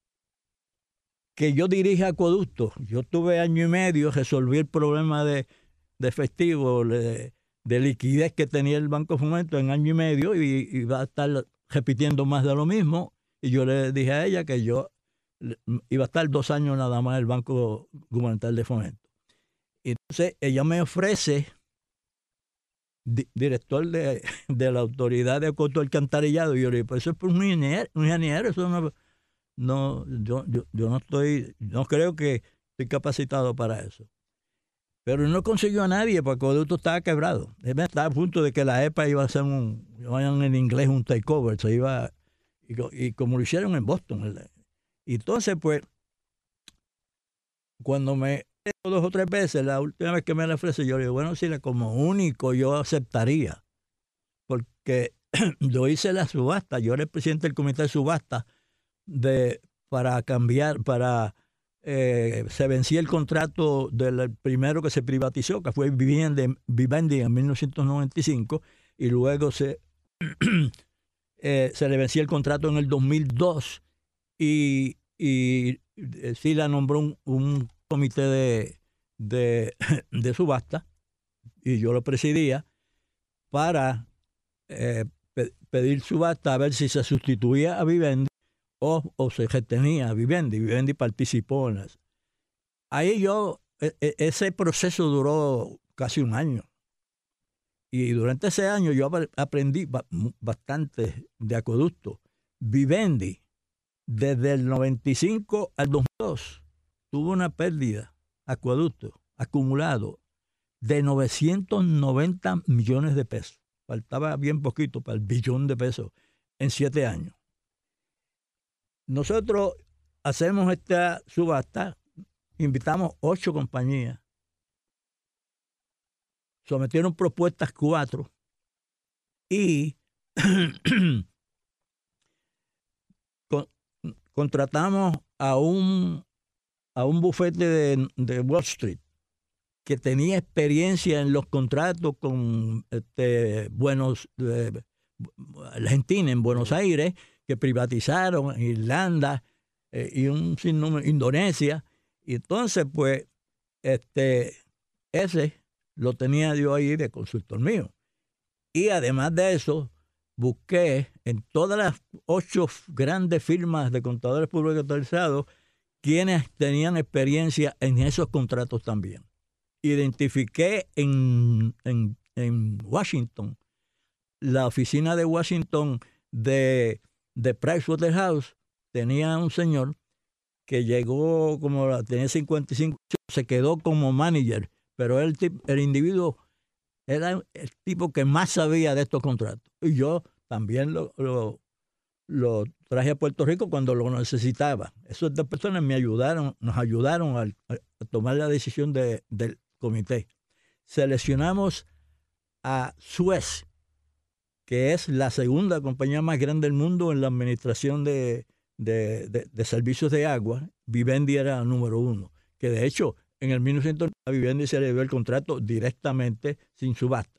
que yo dirija acueductos. Yo tuve año y medio, resolví el problema de, de efectivo, de, de liquidez que tenía el Banco de Fomento en año y medio, y, y va a estar repitiendo más de lo mismo. Y yo le dije a ella que yo iba a estar dos años nada más en el Banco Gubernamental de Fomento. Y entonces ella me ofrece, di, director de, de la Autoridad de Costo Alcantarillado, y yo le digo, pues eso es por un ingeniero, un ingeniero, eso no, no yo, yo, yo no estoy, no creo que estoy capacitado para eso. Pero no consiguió a nadie porque el acueducto estaba quebrado. Estaba a punto de que la E P A iba a hacer un, llaman en inglés un takeover, se iba, y, y como lo hicieron en Boston. Y entonces, pues, cuando me dos o tres veces, la última vez que me la ofrecí, yo le digo, bueno, si la como único yo aceptaría, porque yo hice la subasta, yo era el presidente del comité de subasta de, para cambiar, para... Eh, se vencía el contrato del primero que se privatizó, que fue Vivendi, Vivendi en mil novecientos noventa y cinco, y luego se, eh, se le vencía el contrato en el dos mil dos, y, y eh, Sila nombró un, un comité de, de, de subasta, y yo lo presidía, para eh, pe- pedir subasta a ver si se sustituía a Vivendi O, o se retenía a Vivendi. Vivendi participó en eso. Ahí yo, e, ese proceso duró casi un año. Y durante ese año yo aprendí bastante de acueducto. Vivendi, desde el noventa y cinco al dos mil dos, tuvo una pérdida, acueducto, acumulado, de novecientos noventa millones de pesos. Faltaba bien poquito para el billón de pesos en siete años. Nosotros hacemos esta subasta, invitamos ocho compañías, sometieron propuestas cuatro y con, contratamos a un, a un bufete de, de Wall Street que tenía experiencia en los contratos con este, Buenos, eh, Argentina, en Buenos Aires, que privatizaron Irlanda eh, y un sinnúmero, Indonesia. Y entonces, pues, este, ese lo tenía yo ahí de consultor mío. Y además de eso, busqué en todas las ocho grandes firmas de contadores públicos autorizados quienes tenían experiencia en esos contratos también. Identifiqué en, en, en Washington, la oficina de Washington de de Pricewaterhouse, tenía un señor que llegó como tenía cincuenta y cinco, se quedó como manager, pero el, el individuo era el tipo que más sabía de estos contratos. Y yo también lo, lo, lo traje a Puerto Rico cuando lo necesitaba. Esas dos personas me ayudaron, nos ayudaron a, a tomar la decisión de, del comité. Seleccionamos a Suez, que es la segunda compañía más grande del mundo en la administración de, de, de, de servicios de agua. Vivendi era número uno, que de hecho en el mil novecientos noventa a Vivendi se le dio el contrato directamente sin subasta.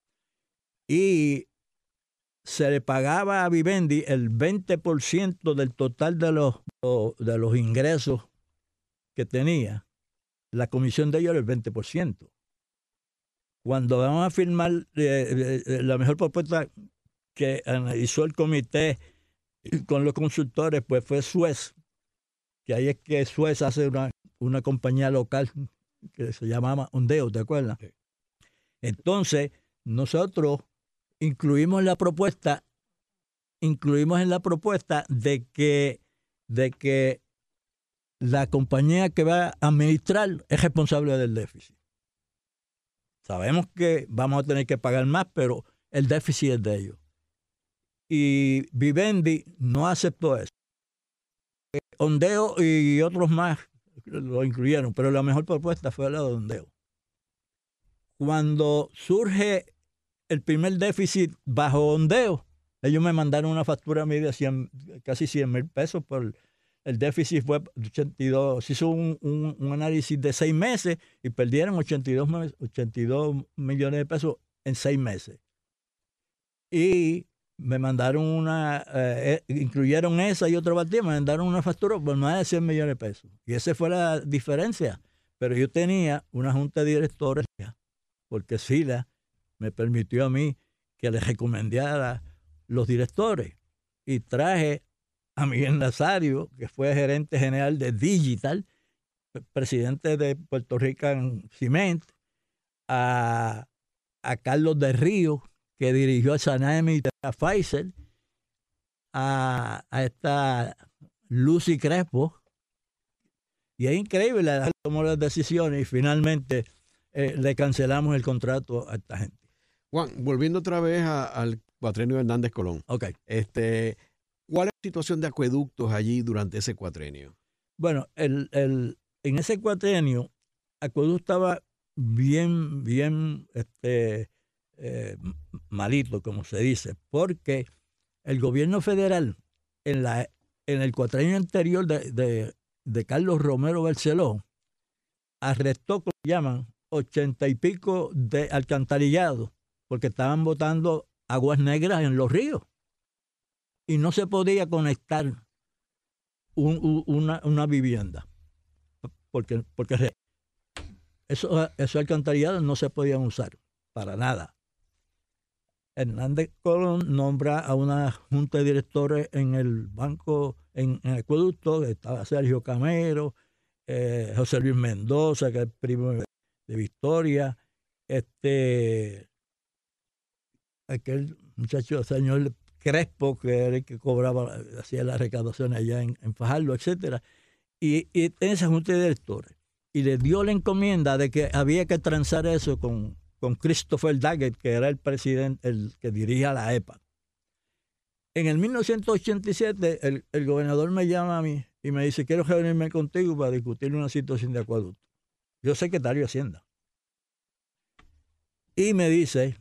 Y se le pagaba a Vivendi el veinte por ciento del total de los, de los ingresos que tenía. La comisión de ellos era el veinte por ciento. Cuando vamos a firmar eh, eh, la mejor propuesta que analizó el comité con los consultores, pues fue Suez, que ahí es que Suez hace una, una compañía local que se llamaba Ondeo, ¿te acuerdas? Sí. Entonces, nosotros incluimos en la propuesta, incluimos en la propuesta de que, de que la compañía que va a administrar es responsable del déficit. Sabemos que vamos a tener que pagar más, pero el déficit es de ellos. Y Vivendi no aceptó eso. Ondeo y otros más lo incluyeron, pero la mejor propuesta fue la de Ondeo. Cuando surge el primer déficit bajo Ondeo, ellos me mandaron una factura media de cien, casi cien mil pesos por el déficit. Fue ochenta y dos, se hizo un, un, un análisis de seis meses y perdieron ochenta y dos millones de pesos en seis meses. Y me mandaron una, eh, incluyeron esa y otra partida, me mandaron una factura por más de cien millones de pesos. Y esa fue la diferencia. Pero yo tenía una junta de directores, porque Sila me permitió a mí que le recomendara los directores. Y traje a Miguel Nazario, que fue gerente general de Digital, presidente de Puerto Rican Cement, a, a Carlos de Río, que dirigió a Sanemi y a Pfizer, a, a esta Lucy Crespo. Y es increíble, tomó las decisiones y finalmente eh, le cancelamos el contrato a esta gente. Juan, volviendo otra vez a, al cuatrenio de Hernández Colón. Okay. Este, ¿cuál es la situación de acueductos allí durante ese cuatrenio? Bueno, el, el, en ese cuatrenio, Acueducto estaba bien, bien este, eh, malito, como se dice, porque el gobierno federal en, la, en el cuatrenio anterior de, de, de Carlos Romero Barceló arrestó, como llaman, ochenta y pico de alcantarillados, porque estaban botando aguas negras en los ríos y no se podía conectar un, un, una, una vivienda, porque, porque esos, esos alcantarillados no se podían usar para nada. Hernández Colón nombra a una junta de directores en el banco, en, en Acueducto, estaba Sergio Camero, eh, José Luis Mendoza, que es primo de Victoria, este, aquel muchacho, señor Crespo, que era el que cobraba, hacía las recaudaciones allá en, en Fajardo, etcétera, y, y en esa junta de directores, y le dio la encomienda de que había que transar eso con con Christopher Daggett, que era el presidente, el que dirigía la E P A. En el mil novecientos ochenta y siete, el, el gobernador me llama a mí y me dice, quiero reunirme contigo para discutir una situación de acueducto. Yo secretario de Hacienda. Y me dice,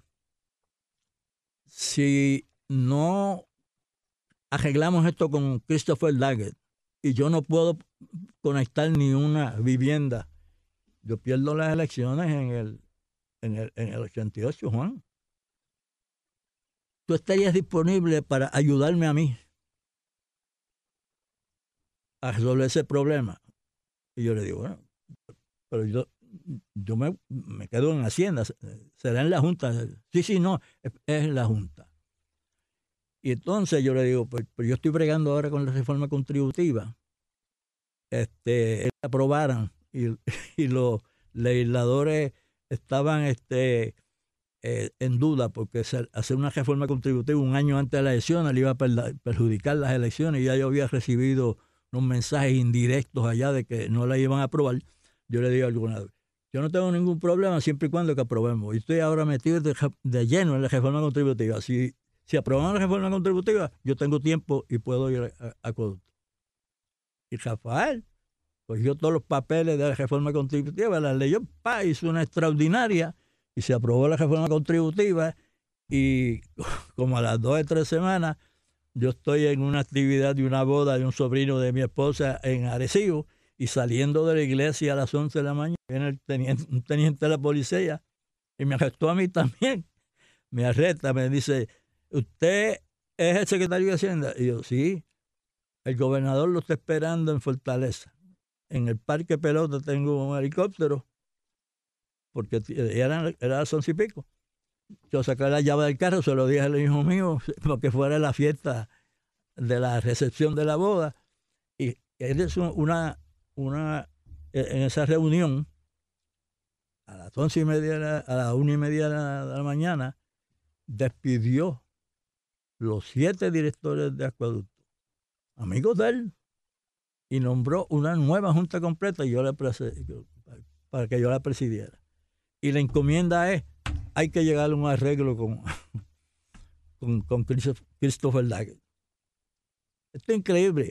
si no arreglamos esto con Christopher Daggett y yo no puedo conectar ni una vivienda, yo pierdo las elecciones en el En el, en el ochenta y ocho, Juan. Tú estarías disponible para ayudarme a mí a resolver ese problema. Y yo le digo, bueno, pero yo, yo me, me quedo en Hacienda, será en la Junta. Sí, sí, no, es, es en la Junta. Y entonces yo le digo, pues, pues yo estoy bregando ahora con la reforma contributiva. Este, la aprobaran y, y los legisladores estaban este, eh, en duda porque hacer una reforma contributiva un año antes de las elecciones le iba a per- perjudicar las elecciones, y ya yo había recibido unos mensajes indirectos allá de que no la iban a aprobar. Yo le digo alguna vez, yo no tengo ningún problema siempre y cuando que aprobemos. Y estoy ahora metido de, de lleno en la reforma contributiva. Si, si aprobamos la reforma contributiva, yo tengo tiempo y puedo ir a, a, a Coducto. Y Rafael cogió todos los papeles de la reforma contributiva, la leyó, pa, hizo una extraordinaria y se aprobó la reforma contributiva, y como a las dos o tres semanas yo estoy en una actividad de una boda de un sobrino de mi esposa en Arecibo, y saliendo de la iglesia a las once de la mañana viene el teniente, un teniente de la policía y me arrestó a mí también. Me arresta, me dice, ¿usted es el secretario de Hacienda? Y yo, sí, el gobernador lo está esperando en Fortaleza. En el parque pelota tengo un helicóptero, porque eran, eran las once y pico. Yo saqué la llave del carro, se lo dije al hijo mío, porque fuera la fiesta de la recepción de la boda. Y él es una, una, en esa reunión, a las once y media, a las una y media de la, de la mañana, despidió los siete directores de acueducto, amigos de él, y nombró una nueva junta completa y yo la para que yo la presidiera. Y la encomienda es, hay que llegar a un arreglo con, con, con Christopher Daggett. Esto es increíble.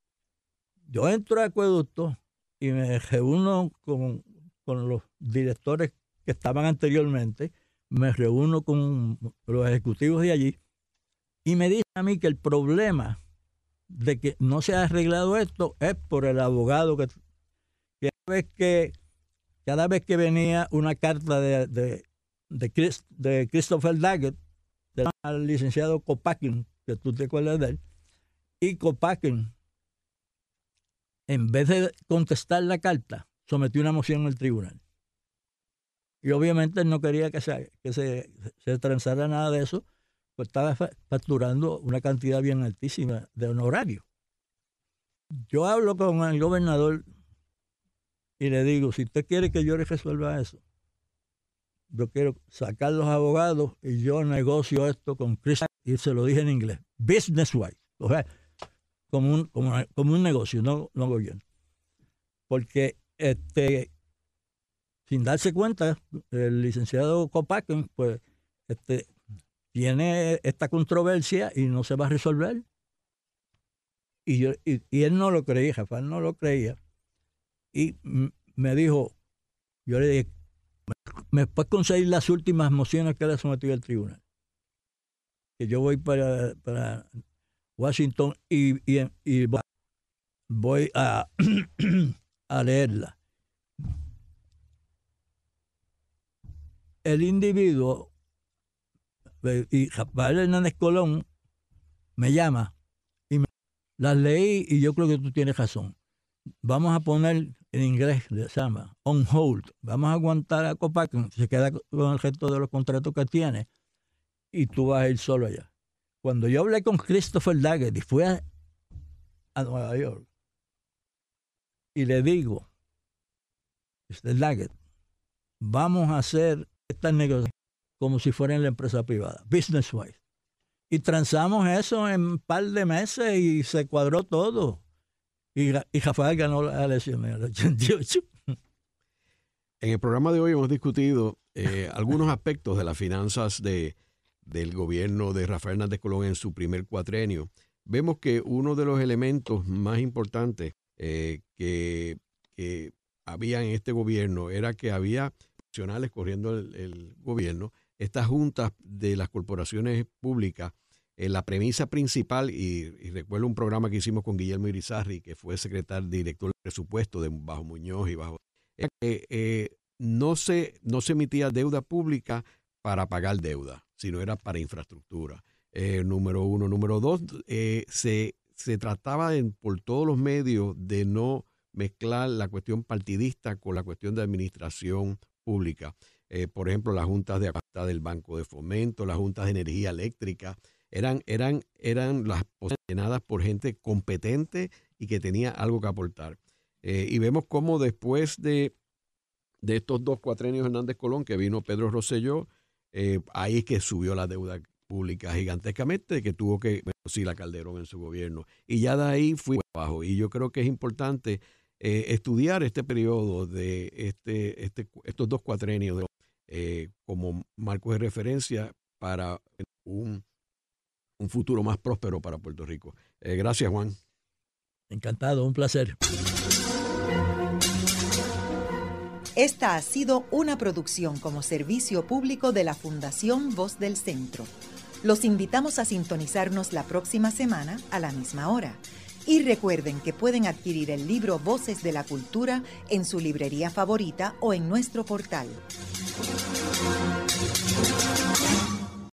Yo entro a acueducto y me reúno con, con los directores que estaban anteriormente, me reúno con los ejecutivos de allí, y me dicen a mí que el problema de que no se ha arreglado esto es por el abogado que, que, cada, vez que cada vez que venía una carta de, de, de, Chris, de Christopher Daggett, al licenciado Kopakin, que tú te acuerdas de él, y Kopakin, en vez de contestar la carta, sometió una moción al tribunal. Y obviamente él no quería que se, que se, se transara nada de eso, pues estaba facturando una cantidad bien altísima de honorario. Yo hablo con el gobernador y le digo, si usted quiere que yo le resuelva eso, yo quiero sacar los abogados y yo negocio esto con Chris. Y se lo dije en inglés, business-wise, o sea, como un, como, como un negocio, no, no gobierno. Porque este, sin darse cuenta, el licenciado Kopaken, pues, este, tiene esta controversia y no se va a resolver. Y, yo, y, y él no lo creía, Rafael no lo creía. Y m- me dijo, yo le dije, ¿me puedes conseguir las últimas mociones que le sometió al tribunal? Que yo voy para, para Washington y, y, y voy a, a leerla. El individuo, y Rafael Hernández Colón, me llama y me, las leí y yo creo que tú tienes razón. Vamos a poner, en inglés se llama, on hold. Vamos a aguantar a Kopaken, se queda con el resto de los contratos que tiene y tú vas a ir solo allá. Cuando yo hablé con Christopher Daggett y fui a, a Nueva York y le digo, mister Daggett, vamos a hacer estas negociaciones como si fueran la empresa privada, business-wise. Y transamos eso en un par de meses y se cuadró todo. Y, y Rafael ganó la elección en el ochenta y ocho. En el programa de hoy hemos discutido eh, algunos aspectos de las finanzas de, del gobierno de Rafael Hernández Colón en su primer cuatrenio. Vemos que uno de los elementos más importantes eh, que, que había en este gobierno era que había profesionales corriendo el, el gobierno, estas juntas de las corporaciones públicas. Eh, la premisa principal, y, y recuerdo un programa que hicimos con Guillermo Irizarry, que fue secretario director del presupuesto de Bajo Muñoz y Bajo, era que eh, no, se, no se emitía deuda pública para pagar deuda, sino era para infraestructura. Eh, número uno. Número dos, eh, se, se trataba de, por todos los medios de no mezclar la cuestión partidista con la cuestión de administración pública. Eh, por ejemplo, las juntas de acuerdo del Banco de Fomento, las juntas de energía eléctrica, Eran, eran, eran las llenadas por gente competente y que tenía algo que aportar. Eh, y vemos cómo después de, de estos dos cuatrenios Hernández Colón, que vino Pedro Rosselló, eh, ahí es que subió la deuda pública gigantescamente, que tuvo que reducir la Calderón en su gobierno. Y ya de ahí fui abajo. Y yo creo que es importante eh, estudiar este periodo de este, este, estos dos cuatrenios de, eh, como marcos de referencia para un un futuro más próspero para Puerto Rico. Eh, gracias, Juan. Encantado, un placer. Esta ha sido una producción como servicio público de la Fundación Voz del Centro. Los invitamos a sintonizarnos la próxima semana a la misma hora. Y recuerden que pueden adquirir el libro Voces de la Cultura en su librería favorita o en nuestro portal.